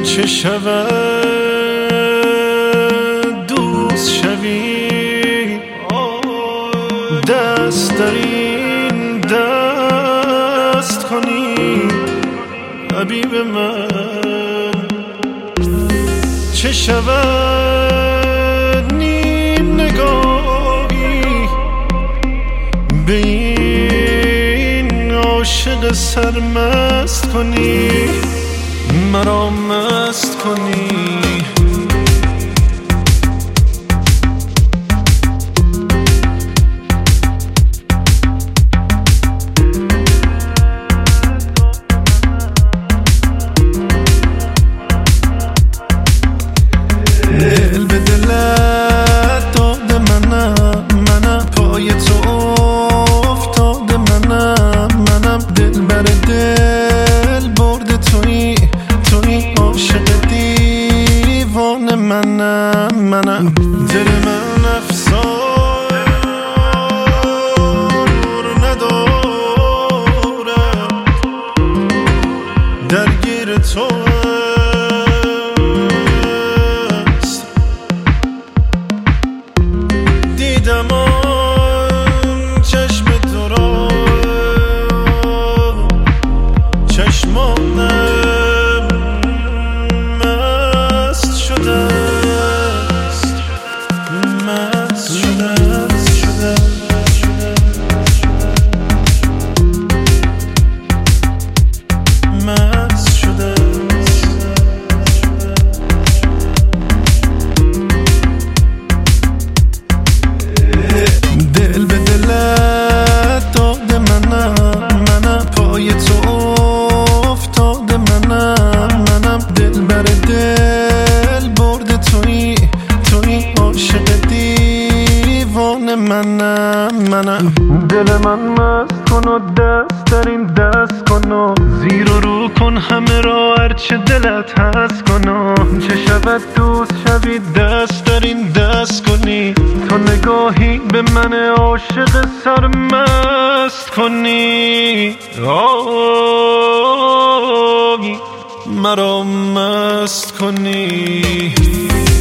چه شود دوست شوی، دست در این دست کنی حبیب من. چه شود نیم نگاهی به این عاشق سرمست کنی، مرا مست کنی. دل به دلت داده منم پای تو افتاده منم دل بر دل برده توی عاشق دیوانه منم دل من افسار ندارد درگیر تو است. دیدم آن چشم تو را، چشمانم دل به دلت داده منم پای تو افتاده منم دل بر دل برده توی عاشق دیوانه منم دل من مست کن و دست در این دست کن و زیر و رو کن همه را هرچه دلت هست کن و چه شود دوست شوی دست در این دست کنی، تو نگاهی به من عاشق سرمست کنی، مرا مست کنی.